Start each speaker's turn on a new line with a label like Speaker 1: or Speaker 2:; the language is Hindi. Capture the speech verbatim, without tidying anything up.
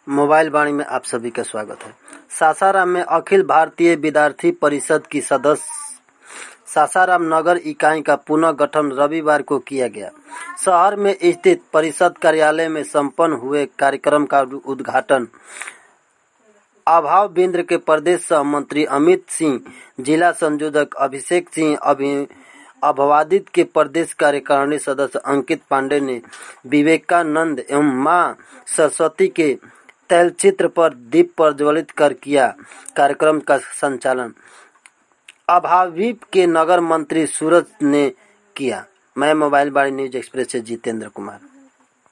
Speaker 1: मोबाइल वाणी में आप सभी का स्वागत है। सासाराम में अखिल भारतीय विद्यार्थी परिषद की सदस्य सासाराम नगर इकाई का पुनर्गठन रविवार को किया गया। शहर में स्थित परिषद कार्यालय में संपन्न हुए कार्यक्रम का उद्घाटन अभाव केंद्र के प्रदेश सह मंत्री अमित सिंह, जिला संयोजक अभिषेक सिंह, अभवादित के प्रदेश कार्यकारिणी सदस्य अंकित पांडे ने विवेकानंद एवं मां सरस्वती के तैलचित्र पर दीप प्रज्वलित कर किया। कार्यक्रम का संचालन अभाविप के नगर मंत्री सूरज ने किया। मैं मोबाइल वाणी न्यूज एक्सप्रेस से जितेंद्र कुमार।